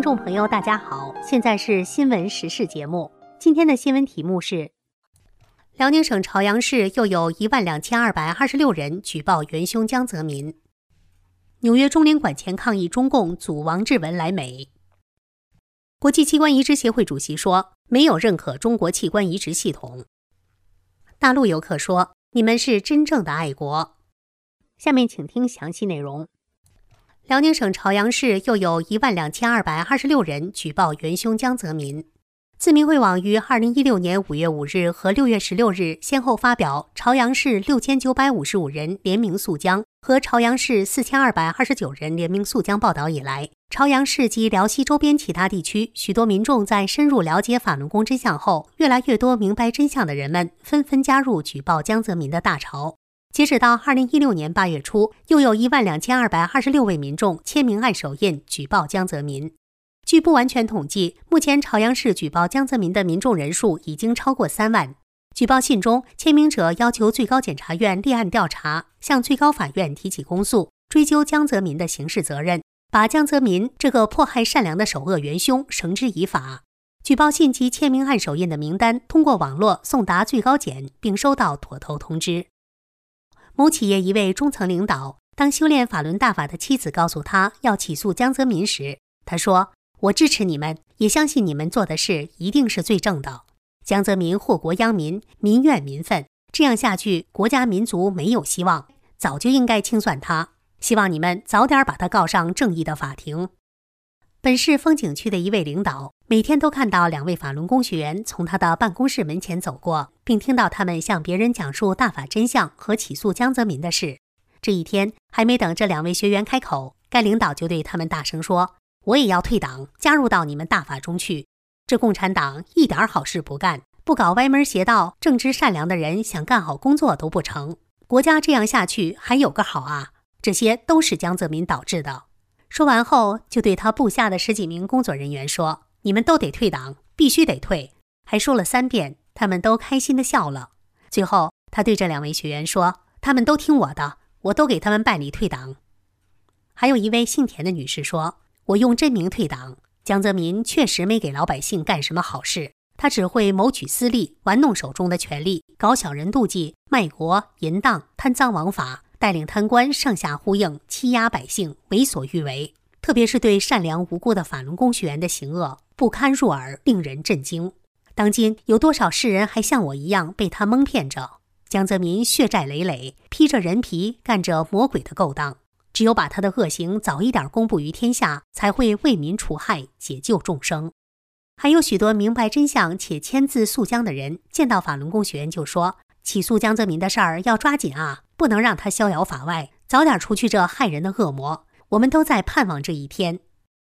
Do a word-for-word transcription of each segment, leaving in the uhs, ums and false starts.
众朋友大家好，现在是新闻时事节目。今天的新闻题目是：辽宁省朝阳市又有一万两千二百二十六人举报元凶江泽民。纽约中领馆前抗议中共阻王志文来美。国际器官移植协会主席说，没有认可中国器官移植系统。大陆游客说，你们是真正的爱国。下面请听详细内容。辽宁省朝阳市又有一万两千二百二十六人举报元凶江泽民。自民会网于二零一六年五月五日和六月十六日先后发表朝阳市六千九百五十五人联名诉江和朝阳市四千二百二十九人联名诉江报道以来，朝阳市及辽西周边其他地区许多民众在深入了解法轮功真相后，越来越多明白真相的人们纷纷加入举报江泽民的大潮。截止到二零一六年八月初，又有一万两千二百二十六位民众签名按手印举报江泽民。据不完全统计，目前朝阳市举报江泽民的民众人数已经超过三万。举报信中，签名者要求最高检察院立案调查，向最高法院提起公诉，追究江泽民的刑事责任，把江泽民这个迫害善良的首恶元凶绳之以法。举报信及签名按手印的名单通过网络送达最高检，并收到妥头通知。某企业一位中层领导，当修炼法轮大法的妻子告诉他要起诉江泽民时，他说：我支持你们，也相信你们做的事一定是最正的。江泽民祸国殃民，民怨民愤，这样下去，国家民族没有希望，早就应该清算他。希望你们早点把他告上正义的法庭。本市风景区的一位领导，每天都看到两位法轮功学员从他的办公室门前走过，并听到他们向别人讲述大法真相和起诉江泽民的事。这一天，还没等这两位学员开口，该领导就对他们大声说：我也要退党，加入到你们大法中去。这共产党一点好事不干，不搞歪门邪道，正直善良的人想干好工作都不成。国家这样下去还有个好啊？这些都是江泽民导致的。说完后，就对他部下的十几名工作人员说：你们都得退党，必须得退。还说了三遍，他们都开心地笑了。最后，他对这两位学员说：他们都听我的，我都给他们办理退党。还有一位姓田的女士说：我用真名退党，江泽民确实没给老百姓干什么好事，他只会谋取私利，玩弄手中的权力，搞小人妒忌，卖国淫荡，贪赃枉法，带领贪官上下呼应，欺压百姓，为所欲为。特别是对善良无辜的法轮功学员的行恶，不堪入耳，令人震惊。当今有多少世人还像我一样被他蒙骗着？江泽民血债累累，披着人皮，干着魔鬼的勾当。只有把他的恶行早一点公布于天下，才会为民除害，解救众生。还有许多明白真相且签字诉江的人，见到法轮功学员就说：起诉江泽民的事儿要抓紧啊，不能让他逍遥法外，早点除去这害人的恶魔。我们都在盼望这一天。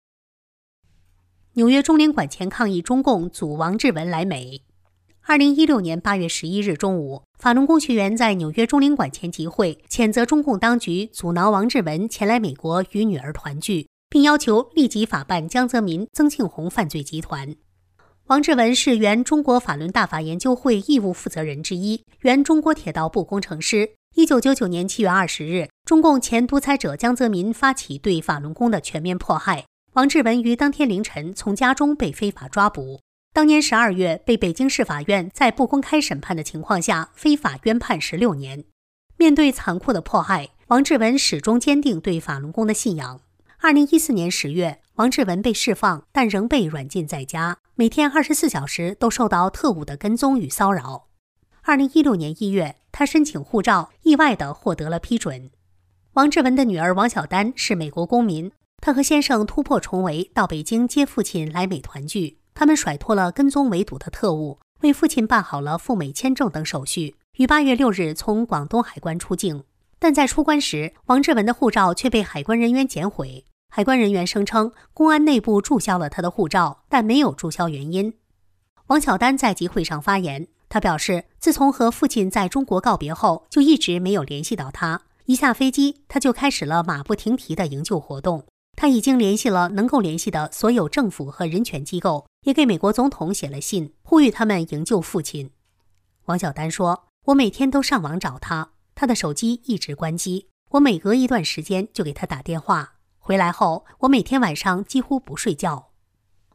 纽约中领馆前抗议中共阻王志文来美。二零一六年八月十一日中午，法轮功学员在纽约中领馆前集会，谴责中共当局阻挠王志文前来美国与女儿团聚，并要求立即法办江泽民、曾庆红犯罪集团。王志文是原中国法轮大法研究会义务负责人之一，原中国铁道部工程师。一九九九年七月二十日，中共前独裁者江泽民发起对法轮功的全面迫害。王志文于当天凌晨从家中被非法抓捕。当年十二月，被北京市法院在不公开审判的情况下非法冤判十六年。面对残酷的迫害，王志文始终坚定对法轮功的信仰。二零一四年十月，王志文被释放，但仍被软禁在家，每天二十四小时都受到特务的跟踪与骚扰。二零一六年一月，他申请护照，意外地获得了批准。王志文的女儿王小丹是美国公民，她和先生突破重围，到北京接父亲来美团聚。他们甩脱了跟踪围堵的特务，为父亲办好了赴美签证等手续，于八月六日从广东海关出境。但在出关时，王志文的护照却被海关人员检毁。海关人员声称，公安内部注销了他的护照，但没有注销原因。王小丹在集会上发言，他表示，自从和父亲在中国告别后，就一直没有联系到他。一下飞机，他就开始了马不停蹄的营救活动。他已经联系了能够联系的所有政府和人权机构，也给美国总统写了信，呼吁他们营救父亲。王小丹说：我每天都上网找他，他的手机一直关机，我每隔一段时间就给他打电话。回来后，我每天晚上几乎不睡觉。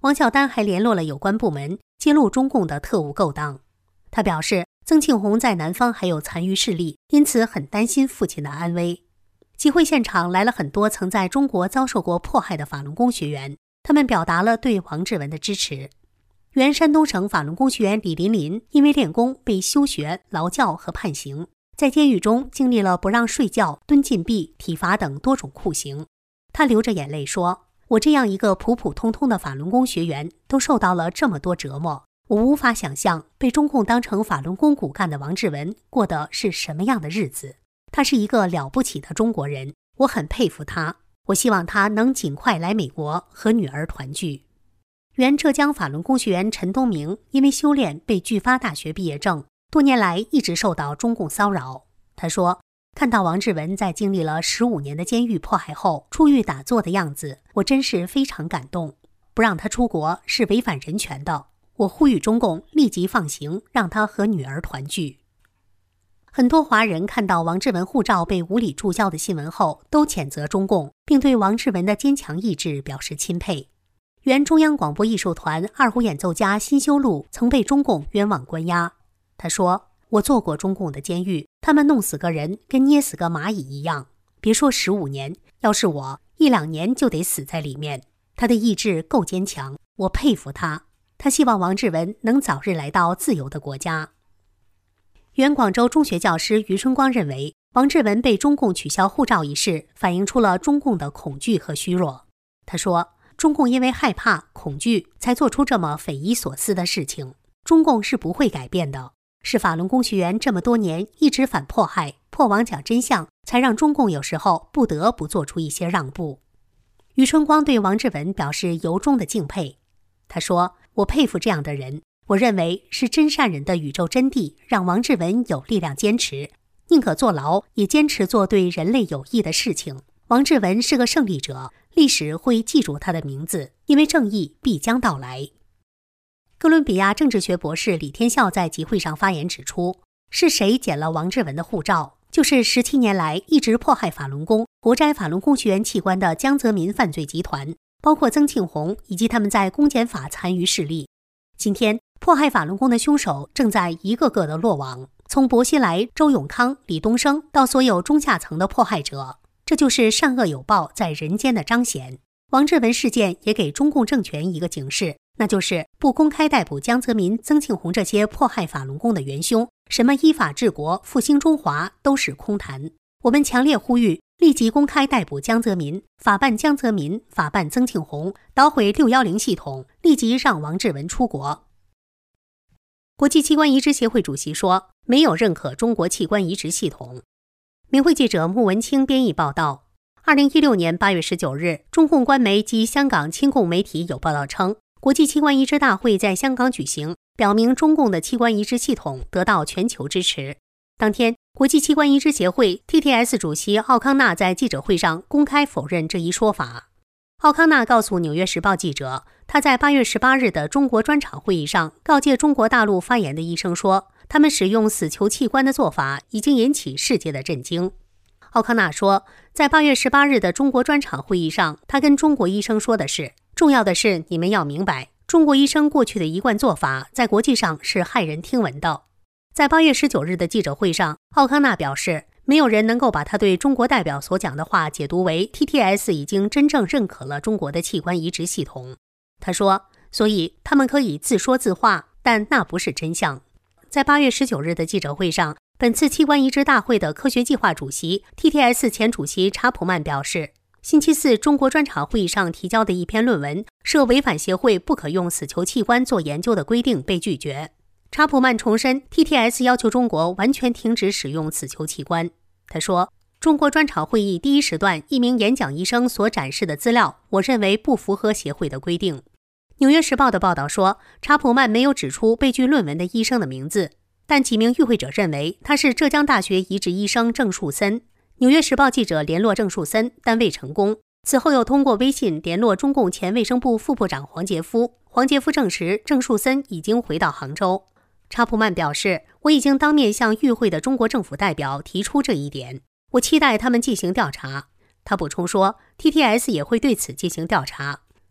王晓丹还联络了有关部门，揭露中共的特务勾当。他表示，曾庆红在南方还有残余势力，因此很担心父亲的安危。集会现场来了很多曾在中国遭受过迫害的法轮功学员，他们表达了对王志文的支持。原山东省法轮功学员李林林因为练功被休学、劳教和判刑，在监狱中经历了不让睡觉、蹲禁闭、体罚等多种酷刑。他流着眼泪说，我这样一个普普通通的法轮功学员都受到了这么多折磨，我无法想象被中共当成法轮功骨干的王志文过的是什么样的日子。他是一个了不起的中国人，我很佩服他，我希望他能尽快来美国和女儿团聚。原浙江法轮功学员陈东明因为修炼被拒发大学毕业证，多年来一直受到中共骚扰。他说，看到王志文在经历了十五年的监狱迫害后出狱打坐的样子，我真是非常感动。不让他出国是违反人权的，我呼吁中共立即放行，让他和女儿团聚。很多华人看到王志文护照被无理注销的新闻后，都谴责中共，并对王志文的坚强意志表示钦佩。原中央广播艺术团二胡演奏家辛修路曾被中共冤枉关押。他说，我做过中共的监狱，他们弄死个人跟捏死个蚂蚁一样，别说十五年，要是我一两年就得死在里面。他的意志够坚强，我佩服他。他希望王志文能早日来到自由的国家。原广州中学教师于春光认为，王志文被中共取消护照一事反映出了中共的恐惧和虚弱。他说，中共因为害怕、恐惧才做出这么匪夷所思的事情，中共是不会改变的，是法轮功学员这么多年一直反迫害、破网讲真相，才让中共有时候不得不做出一些让步。于春光对王志文表示由衷的敬佩。他说，我佩服这样的人，我认为是真善人的宇宙真谛让王志文有力量坚持，宁可坐牢也坚持做对人类有益的事情。王志文是个胜利者，历史会记住他的名字，因为正义必将到来。哥伦比亚政治学博士李天笑在集会上发言指出，是谁捡了王志文的护照？就是十七年来一直迫害法轮功、活摘法轮功学员器官的江泽民犯罪集团，包括曾庆红以及他们在公检法残余势力。今天，迫害法轮功的凶手正在一个个的落网，从薄熙来、周永康、李东生到所有中下层的迫害者。这就是善恶有报在人间的彰显。王志文事件也给中共政权一个警示，那就是不公开逮捕江泽民、曾庆红这些迫害法轮功的元凶，什么依法治国、复兴中华都是空谈。我们强烈呼吁立即公开逮捕江泽民，法办江泽民，法办曾庆红，捣毁六一零系统，立即让王志文出国。国际器官移植协会主席说，没有认可中国器官移植系统。明慧记者穆文清编译报道，二零一六年八月十九日，中共官媒及香港亲共媒体有报道称，国际器官移植大会在香港举行，表明中共的器官移植系统得到全球支持。当天，国际器官移植协会 T T S 主席奥康纳在记者会上公开否认这一说法。奥康纳告诉《纽约时报》记者，他在八月十八日的中国专场会议上告诫中国大陆发言的医生说，他们使用死囚器官的做法已经引起世界的震惊。奥康纳说，在八月十八日的中国专场会议上，他跟中国医生说的是，重要的是你们要明白，中国医生过去的一贯做法在国际上是骇人听闻的。在八月十九日的记者会上，奥康纳表示，没有人能够把他对中国代表所讲的话解读为 T T S 已经真正认可了中国的器官移植系统。他说，所以他们可以自说自话，但那不是真相。在八月十九日的记者会上，本次器官移植大会的科学计划主席 T T S 前主席查普曼表示，星期四中国专场会议上提交的一篇论文涉违反协会不可用死囚器官做研究的规定被拒绝。查普曼重申 T T S 要求中国完全停止使用死囚器官。他说，中国专场会议第一时段一名演讲医生所展示的资料，我认为不符合协会的规定。纽约时报的报道说，查普曼没有指出被拒论文的医生的名字，但几名与会者认为他是浙江大学移植医生郑树森。纽约时报记者联络郑树森，但未成功。此后又通过微信联络中共前卫生部副部长黄杰夫，黄杰夫证实郑树森已经回到杭州。查普曼表示，我已经当面向与会的中国政府代表提出这一点，我期待他们进行调查。他补充说 ，T T S 也会对此进行调查。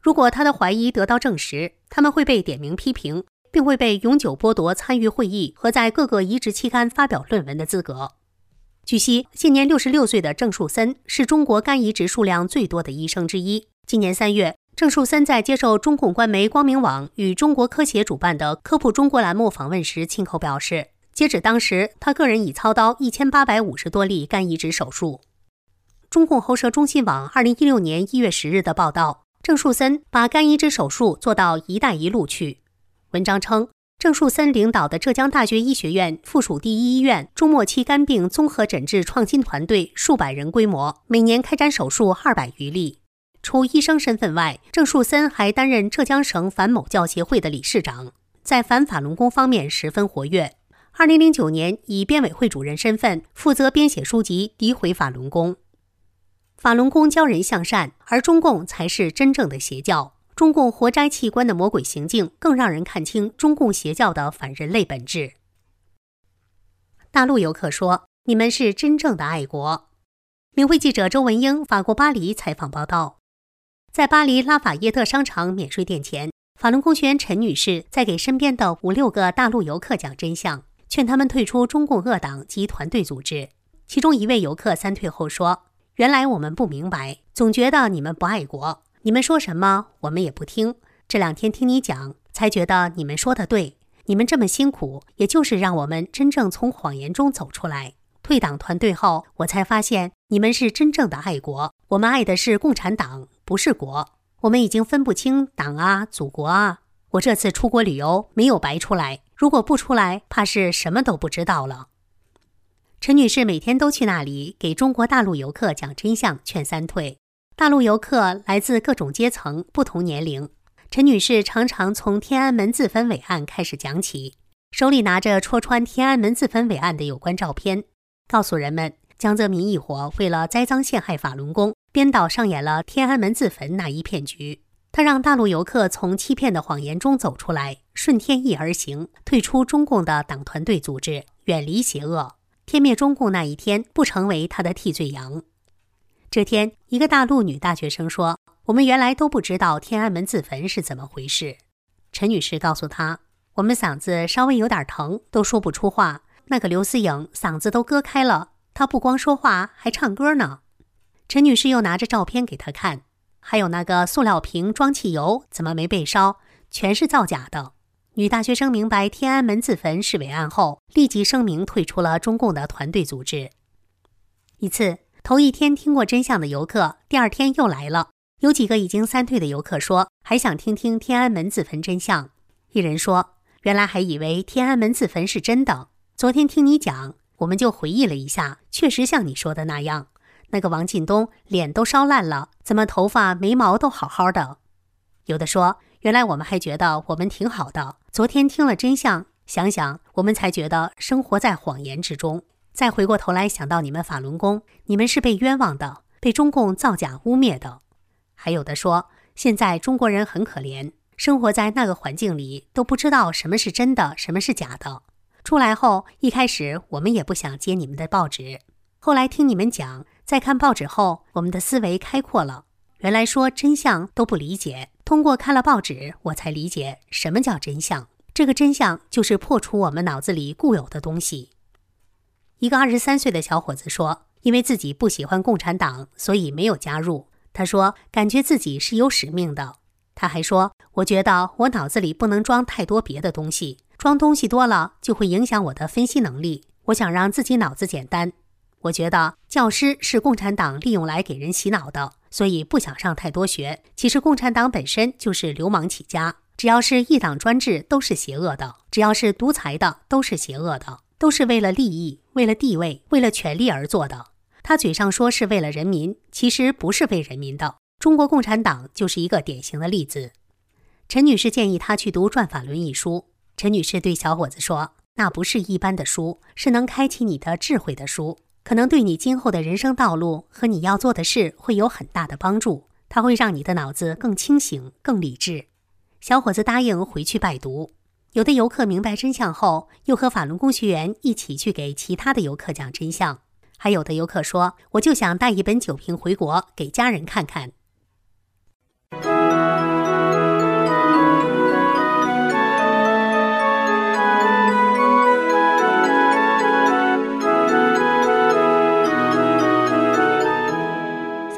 如果他的怀疑得到证实，他们会被点名批评，并会被永久剥夺参与会议和在各个移植期刊发表论文的资格。据悉，现年六十六岁的郑树森是中国肝移植数量最多的医生之一。今年三月，郑树森在接受中共官媒光明网与中国科协主办的科普中国栏目访问时亲口表示，截止当时，他个人已操刀一千八百五十多例肝移植手术。中共喉舌中新网二零一六年一月十日的报道，郑树森把肝移植手术做到一带一路去。文章称，郑树森领导的浙江大学医学院附属第一医院中末期肝病综合诊治创新团队数百人规模，每年开展手术二百余例。除医生身份外，郑树森还担任浙江省反某教协会的理事长，在反法轮功方面十分活跃。二零零九年，以编委会主任身份负责编写书籍诋毁法轮功。法轮功教人向善，而中共才是真正的邪教。中共活摘器官的魔鬼行径，更让人看清中共邪教的反人类本质。大陆游客说：“你们是真正的爱国。”明慧记者周文英法国巴黎采访报道。在巴黎拉法耶特商场免税店前，法轮功学员陈女士在给身边的五六个大陆游客讲真相，劝他们退出中共恶党及团队组织。其中一位游客三退后说：“原来我们不明白，总觉得你们不爱国，你们说什么我们也不听。这两天听你讲，才觉得你们说的对。你们这么辛苦，也就是让我们真正从谎言中走出来。退党团队后，我才发现你们是真正的爱国。我们爱的是共产党，不是国。我们已经分不清党啊、祖国啊。我这次出国旅游没有白出来，如果不出来，怕是什么都不知道了。”陈女士每天都去那里给中国大陆游客讲真相，劝三退。大陆游客来自各种阶层、不同年龄。陈女士常常从天安门自焚伟案开始讲起，手里拿着戳穿天安门自焚伟案的有关照片，告诉人们江泽民一伙为了栽赃陷害法轮功，编导上演了天安门自焚那一骗局。他让大陆游客从欺骗的谎言中走出来，顺天意而行，退出中共的党团队组织，远离邪恶。天灭中共那一天不成为他的替罪羊。这天，一个大陆女大学生说：“我们原来都不知道天安门自焚是怎么回事。”陈女士告诉她：“我们嗓子稍微有点疼，都说不出话。那个刘思颖嗓子都割开了，她不光说话，还唱歌呢。”陈女士又拿着照片给她看，还有那个塑料瓶装汽油怎么没被烧，全是造假的。女大学生明白天安门自焚是伪案后，立即声明退出了中共的团队组织。一次，头一天听过真相的游客，第二天又来了。有几个已经三退的游客说，还想听听天安门自焚真相。一人说：“原来还以为天安门自焚是真的，昨天听你讲，我们就回忆了一下，确实像你说的那样。那个王进东脸都烧烂了，怎么头发眉毛都好好的？”有的说：“原来我们还觉得我们挺好的，昨天听了真相，想想我们才觉得生活在谎言之中。再回过头来想到你们法轮功，你们是被冤枉的，被中共造假污蔑的。”还有的说，现在中国人很可怜，生活在那个环境里，都不知道什么是真的，什么是假的。出来后，一开始我们也不想接你们的报纸，后来听你们讲，在看报纸后，我们的思维开阔了。原来说真相都不理解，通过看了报纸，我才理解什么叫真相。这个真相就是破除我们脑子里固有的东西。一个二十三岁的小伙子说，因为自己不喜欢共产党，所以没有加入。他说，感觉自己是有使命的。他还说，我觉得我脑子里不能装太多别的东西，装东西多了就会影响我的分析能力。我想让自己脑子简单。我觉得教师是共产党利用来给人洗脑的，所以不想上太多学。其实共产党本身就是流氓起家，只要是一党专制都是邪恶的，只要是独裁的都是邪恶的，都是为了利益、为了地位、为了权力而做的。他嘴上说是为了人民，其实不是为人民的。中国共产党就是一个典型的例子。陈女士建议他去读《转法轮》一书。陈女士对小伙子说，那不是一般的书，是能开启你的智慧的书，可能对你今后的人生道路和你要做的事会有很大的帮助，它会让你的脑子更清醒、更理智。小伙子答应回去拜读。有的游客明白真相后，又和法轮功学员一起去给其他的游客讲真相。还有的游客说，我就想带一本酒瓶回国给家人看看。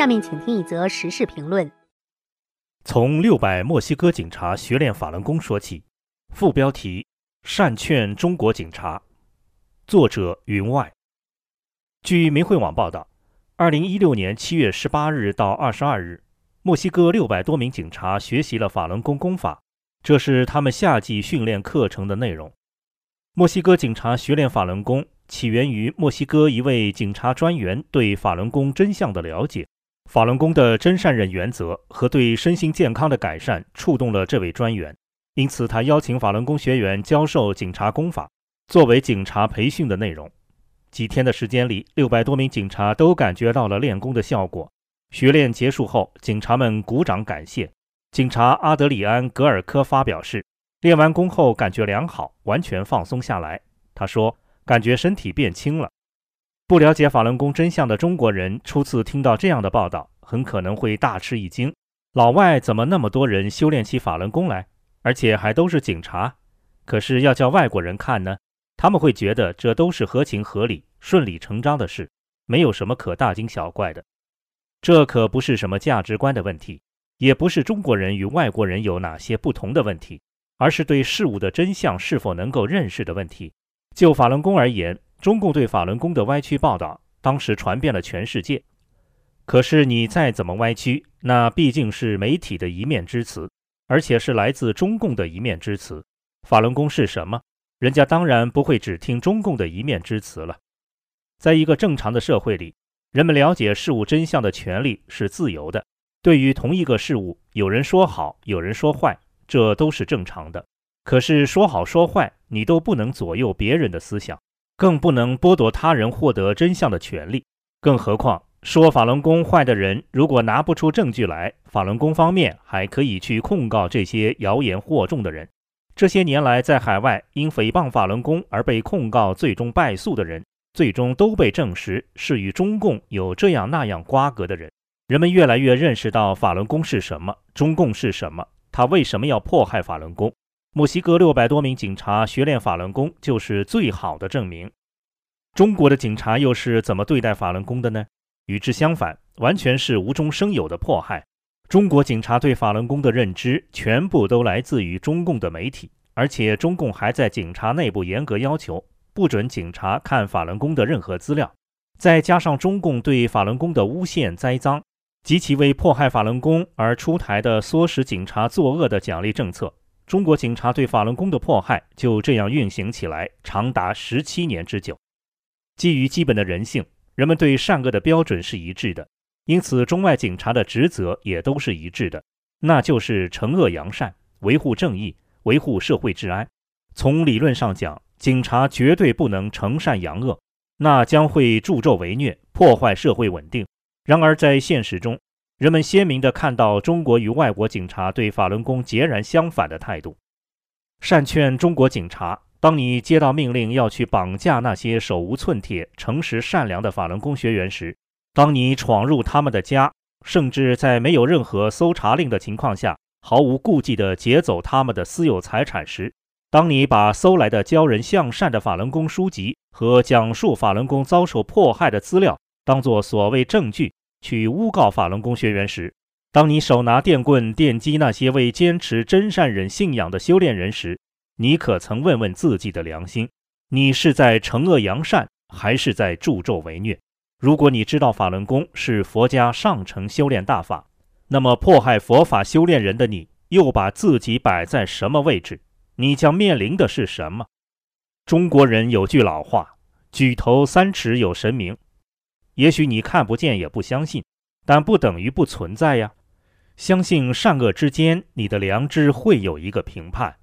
下面请听一则时事评论。 从六百墨西哥警察学练法轮功说起，副标题：善劝中国警察。作者云外。据明慧网报道，二零一六年七月十八日到二十二日，墨西哥六百多名警察学习了法轮功功法，这是他们夏季训练课程的内容。墨西哥警察学练法轮功起源于墨西哥一位警察专员对法轮功真相的了解，法轮功的真善忍原则和对身心健康的改善触动了这位专员，因此他邀请法轮功学员教授警察功法，作为警察培训的内容。几天的时间里，六百多名警察都感觉到了练功的效果。学练结束后，警察们鼓掌感谢。警察阿德里安·格尔科发表示，练完功后感觉良好，完全放松下来。他说，感觉身体变轻了。不了解法轮功真相的中国人初次听到这样的报道，很可能会大吃一惊。老外怎么那么多人修炼起法轮功来，而且还都是警察？可是要叫外国人看呢，他们会觉得这都是合情合理、顺理成章的事，没有什么可大惊小怪的。这可不是什么价值观的问题，也不是中国人与外国人有哪些不同的问题，而是对事物的真相是否能够认识的问题。就法轮功而言，中共对法轮功的歪曲报道当时传遍了全世界。可是你再怎么歪曲，那毕竟是媒体的一面之词，而且是来自中共的一面之词。法轮功是什么？人家当然不会只听中共的一面之词了。在一个正常的社会里，人们了解事物真相的权利是自由的。对于同一个事物，有人说好，有人说坏，这都是正常的。可是说好说坏，你都不能左右别人的思想，更不能剥夺他人获得真相的权利。更何况，说法轮功坏的人如果拿不出证据来，法轮功方面还可以去控告这些谣言惑众的人。这些年来在海外因诽谤法轮功而被控告最终败诉的人，最终都被证实是与中共有这样那样瓜葛的人。人们越来越认识到法轮功是什么，中共是什么，他为什么要迫害法轮功。墨西哥六百多名警察学练法轮功就是最好的证明。中国的警察又是怎么对待法轮功的呢？与之相反，完全是无中生有的迫害。中国警察对法轮功的认知全部都来自于中共的媒体，而且中共还在警察内部严格要求，不准警察看法轮功的任何资料。再加上中共对法轮功的诬陷栽赃，及其为迫害法轮功而出台的唆使警察作恶的奖励政策，中国警察对法轮功的迫害就这样运行起来，长达十七年之久。基于基本的人性，人们对善恶的标准是一致的，因此中外警察的职责也都是一致的，那就是惩恶扬善，维护正义，维护社会治安。从理论上讲，警察绝对不能惩善扬恶，那将会助纣为虐，破坏社会稳定。然而在现实中，人们鲜明地看到中国与外国警察对法轮功截然相反的态度。善劝中国警察，当你接到命令要去绑架那些手无寸铁、诚实善良的法轮功学员时，当你闯入他们的家，甚至在没有任何搜查令的情况下，毫无顾忌地劫走他们的私有财产时，当你把搜来的教人向善的法轮功书籍和讲述法轮功遭受迫害的资料当作所谓证据去诬告法轮功学员时，当你手拿电棍电击那些为坚持真善忍信仰的修炼人时，你可曾问问自己的良心，你是在惩恶扬善，还是在助纣为虐？如果你知道法轮功是佛家上乘修炼大法，那么迫害佛法修炼人的你，又把自己摆在什么位置？你将面临的是什么？中国人有句老话，举头三尺有神明。也许你看不见也不相信，但不等于不存在呀。相信善恶之间，你的良知会有一个评判。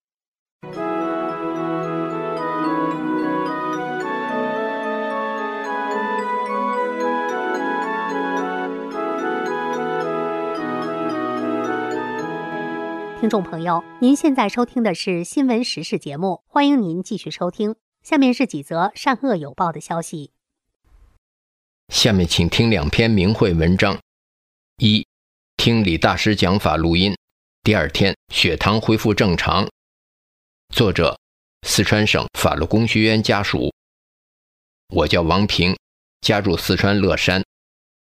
听众朋友，您现在收听的是新闻时事节目，欢迎您继续收听。下面是几则善恶有报的消息。 下面请听两篇明慧文章：一、听李大师讲法录音；第二天，血糖恢复正常。作者：四川省法轮功学员家属。我叫王平，家住四川乐山。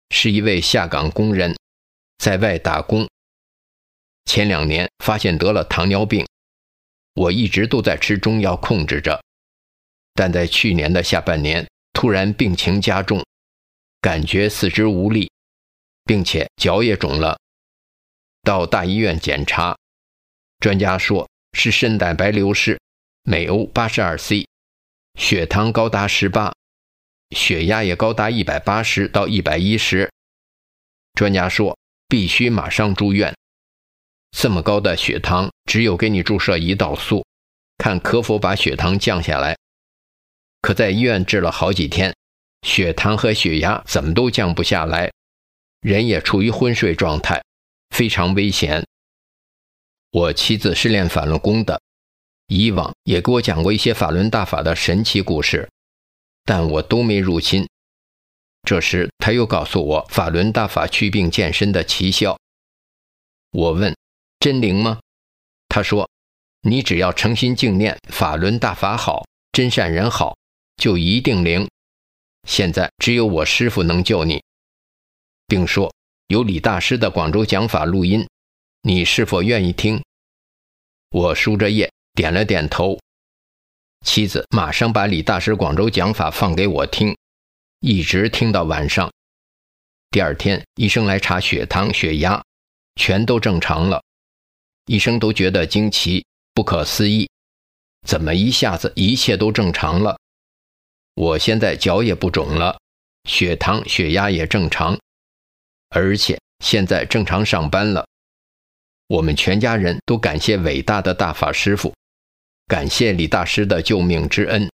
是一位下岗工人，在外打工。前两年发现得了糖尿病，我一直都在吃中药控制着，但在去年的下半年突然病情加重，感觉四肢无力，并且脚也肿了。到大医院检查，专家说是肾蛋白流失，每 O 八十二 C， 血糖高达十八，血压也高达一百八十到一百一十。专家说必须马上住院。这么高的血糖，只有给你注射胰岛素，看可否把血糖降下来。可在医院治了好几天，血糖和血压怎么都降不下来，人也处于昏睡状态，非常危险。我妻子是练法轮功的，以往也给我讲过一些法轮大法的神奇故事，但我都没入心。这时他又告诉我法轮大法祛病健身的奇效。我问，真灵吗？他说，你只要诚心敬念法轮大法好，真善人好，就一定灵。现在只有我师父能救你，并说有李大师的广州讲法录音，你是否愿意听？我梳着叶点了点头。妻子马上把李大师广州讲法放给我听，一直听到晚上。第二天医生来查血糖血压，全都正常了。医生都觉得惊奇，不可思议，怎么一下子一切都正常了？我现在脚也不肿了，血糖血压也正常，而且现在正常上班了。我们全家人都感谢伟大的大法师父，感谢李大师的救命之恩。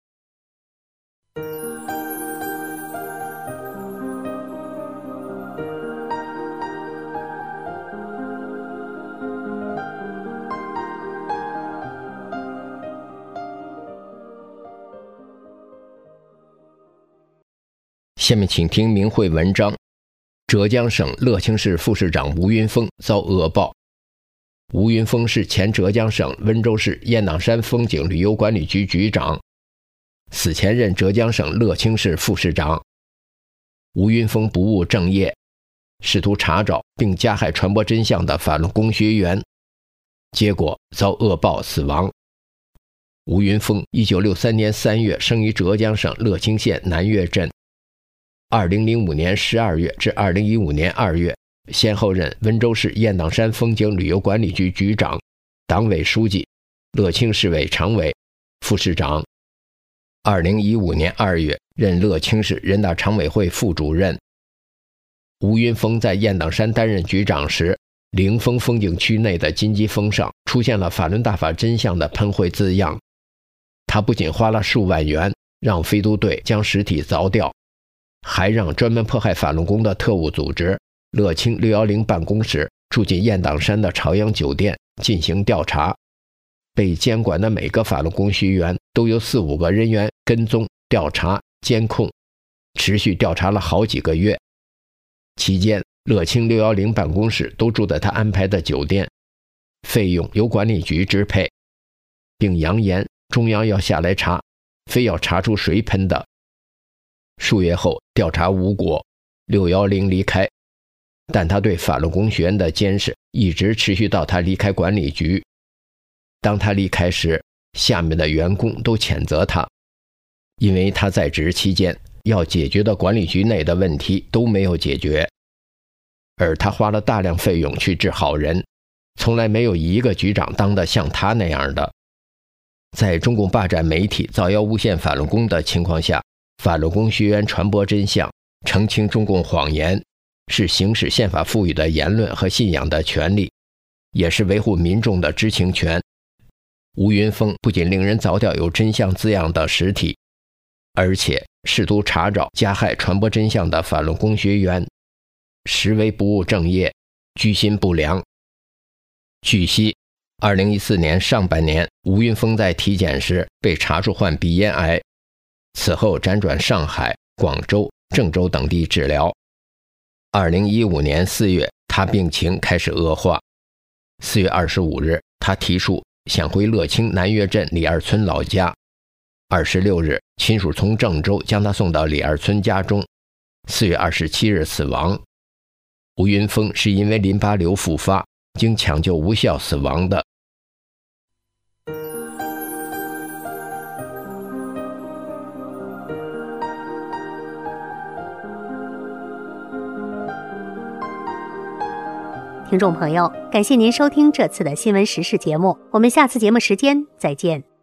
下面请听明慧文章：浙江省乐清市副市长吴云峰遭恶报。吴云峰是前浙江省温州市雁荡山风景旅游管理局局长，死前任浙江省乐清市副市长。吴云峰不务正业，试图查找并加害传播真相的法轮功学员，结果遭恶报死亡。吴云峰一九六三年三月生于浙江省乐清县南岳镇，二零零五年十二月至二零一五年二月，先后任温州市雁荡山风景旅游管理局局长、党委书记、乐清市委常委、副市长。二零一五年二月，任乐清市人大常委会副主任。吴云峰在雁荡山担任局长时，灵峰风景区内的金鸡峰上出现了法轮大法真相的喷绘字样。他不仅花了数万元让飞渡队将实体凿掉，还让专门迫害法轮功的特务组织乐清六一零办公室住进雁荡山的朝阳酒店进行调查。被监管的每个法轮功学员都有四五个人员跟踪调查监控，持续调查了好几个月。期间乐清六一零办公室都住在他安排的酒店，费用由管理局支配，并扬言中央要下来查，非要查出谁喷的。数月后调查无果，六一零离开，但他对法轮功学员的监视一直持续到他离开管理局。当他离开时，下面的员工都谴责他，因为他在职期间要解决的管理局内的问题都没有解决，而他花了大量费用去治好人，从来没有一个局长当得像他那样的。在中共霸占媒体造谣诬陷法轮功的情况下，法轮功学员传播真相，澄清中共谎言，是行使宪法赋予的言论和信仰的权利，也是维护民众的知情权。吴云峰不仅令人凿掉有真相字样的实体，而且试图查找加害传播真相的法轮功学员，实为不务正业，居心不良。据悉，二零一四年上半年，吴云峰在体检时被查出患鼻咽癌，此后辗转上海、广州、郑州等地治疗。二零一五年四月，他病情开始恶化。四月二十五日，他提出想回乐清南岳镇李二村老家。二十六日，亲属从郑州将他送到李二村家中， 四月二十七日死亡。吴云峰是因为淋巴瘤复发，经抢救无效死亡的。 听众朋友，感谢您收听这次的新闻时事节目，我们下次节目时间再见。